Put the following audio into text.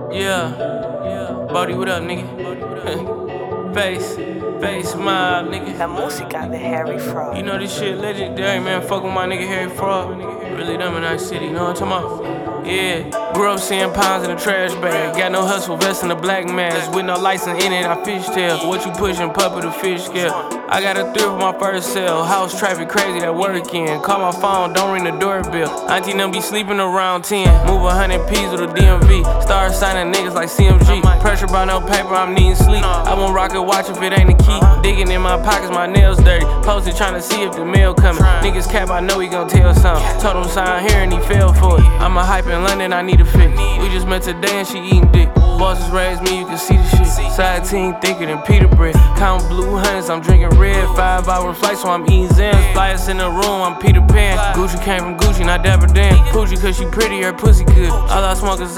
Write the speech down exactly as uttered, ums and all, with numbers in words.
Yeah, Bodie, what up, nigga? face, face, smile, nigga. La música de Harry Fraud. You know this shit legendary, man. Fuck with my nigga Harry Fraud. Really them in our city, you know what I'm talking about? Yeah, grew up seeing pounds in a trash bag. Got no hustle vest in a black mask. With no license in it, I fishtail. What you pushing, puppet or fish scale? I got a three for my first sale. House traffic crazy, that work in. Call my phone, don't ring the doorbell. Auntie them be sleeping around ten. Move a hundred P's with a D M V. Start signing niggas like C M G. Pressure by no paper, I'm needing sleep. I won't rock a watch if it ain't a key. Digging in my pockets, my nails dirty. Posted trying to see if the mail coming. Niggas cap, I know he gon' tell something. Told him sign here and he fell for it. I'm a hype in London, I need a fix. We just met today and she eating dick. Bosses raised me, you can see the shit. Side team thicker than Peter bread. Count blue hunts, I'm drinking red. Five hour flight, so I'm eating Zans. Flyers in the room, I'm Peter Pan. Gucci came from Gucci, not Dapper Dan. Poochie cause she pretty, her pussy good. All I smoke is